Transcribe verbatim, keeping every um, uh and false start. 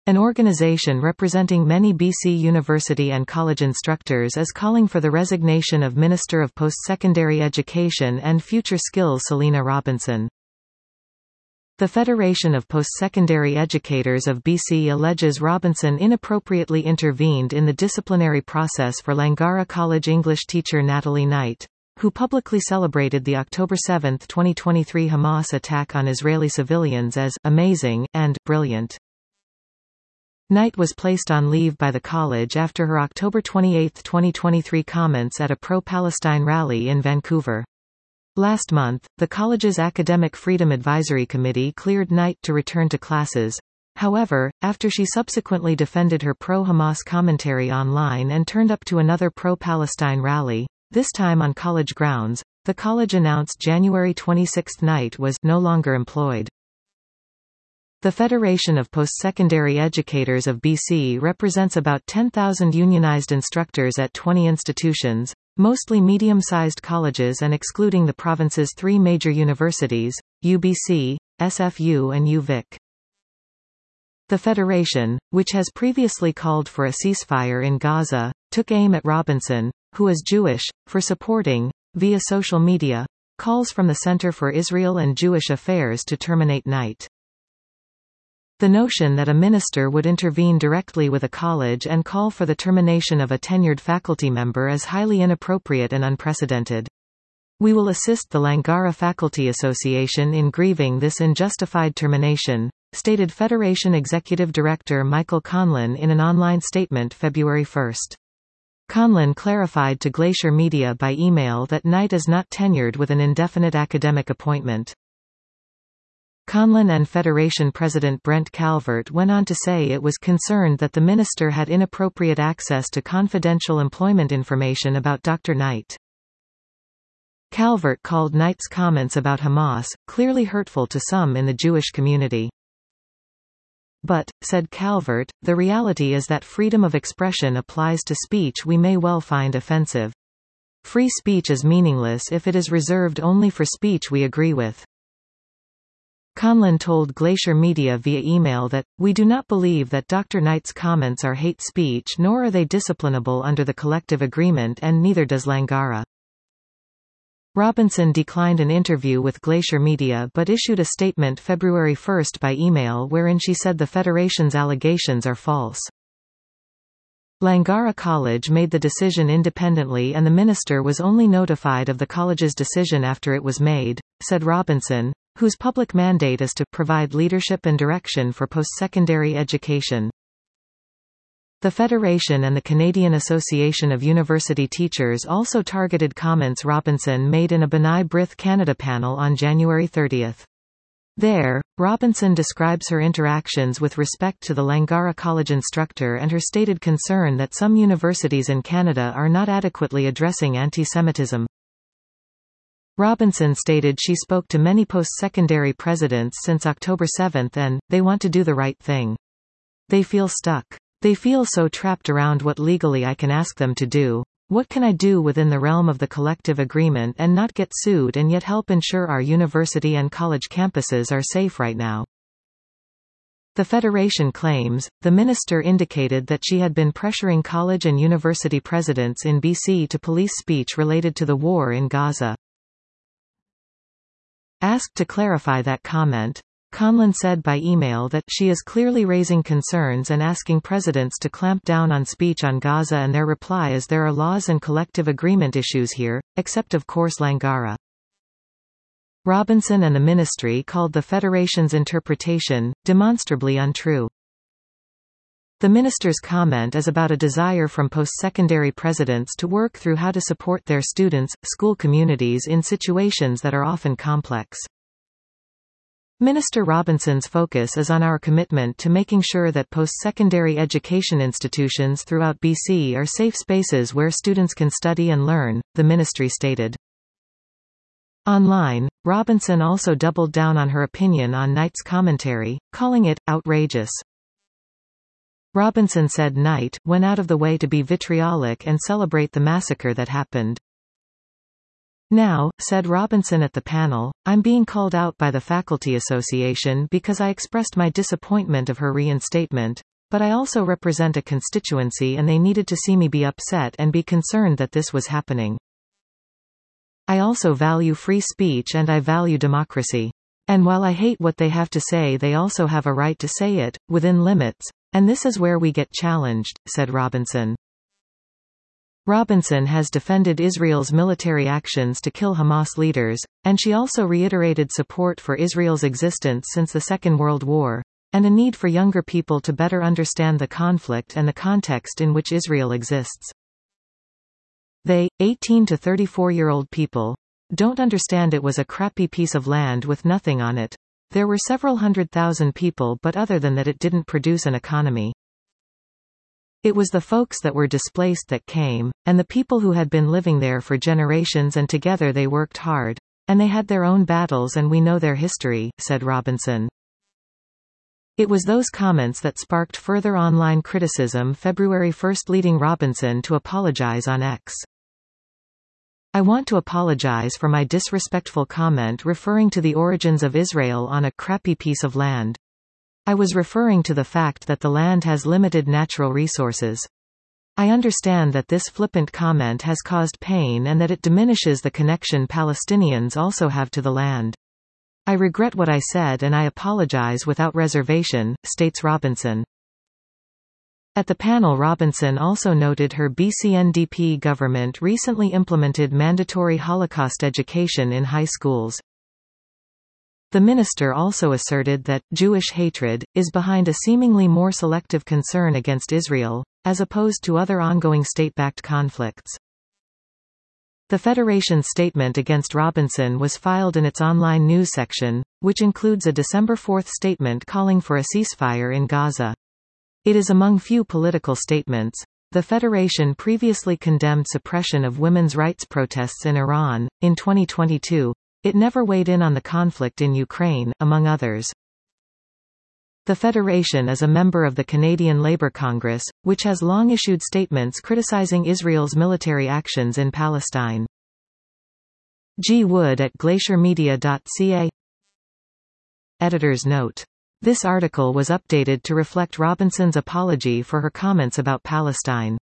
An organization representing many B C university and college instructors is calling for the resignation of Minister of Post-Secondary Education and Future Skills Selena Robinson. The Federation of Post-Secondary Educators of B C alleges Robinson inappropriately intervened in the disciplinary process for Langara College English teacher Natalie Knight, who publicly celebrated the October seventh twenty twenty-three Hamas attack on Israeli civilians as "amazing" and "brilliant." Knight was placed on leave by the college after her October twenty-eighth twenty twenty-three comments at a pro-Palestine rally in Vancouver. Last month, the college's Academic Freedom Advisory Committee cleared Knight to return to classes. However, after she subsequently defended her pro-Hamas commentary online and turned up to another pro-Palestine rally, this time on college grounds, the college announced January twenty-sixth Knight was no longer employed. The Federation of Post-Secondary Educators of B C represents about ten thousand unionized instructors at twenty institutions, mostly medium-sized colleges and excluding the province's three major universities, U B C, S F U and U Vic. The Federation, which has previously called for a ceasefire in Gaza, took aim at Robinson, who is Jewish, for supporting, via social media, calls from the Center for Israel and Jewish Affairs to terminate Knight. The notion that a minister would intervene directly with a college and call for the termination of a tenured faculty member is highly inappropriate and unprecedented. We will assist the Langara Faculty Association in grieving this unjustified termination, stated Federation Executive Director Michael Conlon in an online statement February first. Conlon clarified to Glacier Media by email that Knight is not tenured with an indefinite academic appointment. Conlon and Federation President Brent Calvert went on to say it was concerned that the minister had inappropriate access to confidential employment information about Doctor Knight. Calvert called Knight's comments about Hamas clearly hurtful to some in the Jewish community. But, said Calvert, the reality is that freedom of expression applies to speech we may well find offensive. Free speech is meaningless if it is reserved only for speech we agree with. Conlon told Glacier Media via email that, "We do not believe that Doctor Knight's comments are hate speech nor are they disciplinable under the collective agreement and neither does Langara." Robinson declined an interview with Glacier Media but issued a statement February first by email wherein she said the Federation's allegations are false. Langara College made the decision independently and the minister was only notified of the college's decision after it was made, said Robinson, whose public mandate is to provide leadership and direction for post-secondary education. The Federation and the Canadian Association of University Teachers also targeted comments Robinson made in a B'nai B'rith Canada panel on January thirtieth. There, Robinson describes her interactions with respect to the Langara College instructor and her stated concern that some universities in Canada are not adequately addressing anti-Semitism. Robinson stated she spoke to many post-secondary presidents since October seventh and, they want to do the right thing. They feel stuck. They feel so trapped around what legally I can ask them to do. What can I do within the realm of the collective agreement and not get sued and yet help ensure our university and college campuses are safe right now? The Federation claims, the minister indicated that she had been pressuring college and university presidents in B C to police speech related to the war in Gaza. Asked to clarify that comment, Conlon said by email that she is clearly raising concerns and asking presidents to clamp down on speech on Gaza, and their reply is there are laws and collective agreement issues here, except of course Langara. Robinson and the ministry called the Federation's interpretation demonstrably untrue. The minister's comment is about a desire from post-secondary presidents to work through how to support their students, school communities in situations that are often complex. Minister Robinson's focus is on our commitment to making sure that post-secondary education institutions throughout B C are safe spaces where students can study and learn, the ministry stated. Online, Robinson also doubled down on her opinion on Knight's commentary, calling it outrageous. Robinson said Knight went out of the way to be vitriolic and celebrate the massacre that happened. Now, said Robinson at the panel, I'm being called out by the Faculty Association because I expressed my disappointment of her reinstatement. But I also represent a constituency and they needed to see me be upset and be concerned that this was happening. I also value free speech and I value democracy. And while I hate what they have to say, they also have a right to say it, within limits. And this is where we get challenged, said Robinson. Robinson has defended Israel's military actions to kill Hamas leaders, and she also reiterated support for Israel's existence since the Second World War, and a need for younger people to better understand the conflict and the context in which Israel exists. They, eighteen to thirty-four-year-old people, don't understand it was a crappy piece of land with nothing on it. There were several hundred thousand people, but other than that it didn't produce an economy. It was the folks that were displaced that came, and the people who had been living there for generations, and together they worked hard. And they had their own battles and we know their history, said Robinson. It was those comments that sparked further online criticism February first, leading Robinson to apologize on X. I want to apologize for my disrespectful comment referring to the origins of Israel on a crappy piece of land. I was referring to the fact that the land has limited natural resources. I understand that this flippant comment has caused pain and that it diminishes the connection Palestinians also have to the land. I regret what I said and I apologize without reservation, states Robinson. At the panel, Robinson also noted her B C N D P government recently implemented mandatory Holocaust education in high schools. The minister also asserted that Jewish hatred is behind a seemingly more selective concern against Israel, as opposed to other ongoing state-backed conflicts. The Federation's statement against Robinson was filed in its online news section, which includes a December fourth statement calling for a ceasefire in Gaza. It is among few political statements. The Federation previously condemned suppression of women's rights protests in Iran. In twenty twenty-two, it never weighed in on the conflict in Ukraine, among others. The Federation is a member of the Canadian Labour Congress, which has long issued statements criticizing Israel's military actions in Palestine. G. Wood at glacier media dot c a. Editor's note. This article was updated to reflect Robinson's apology for her comments about Palestine.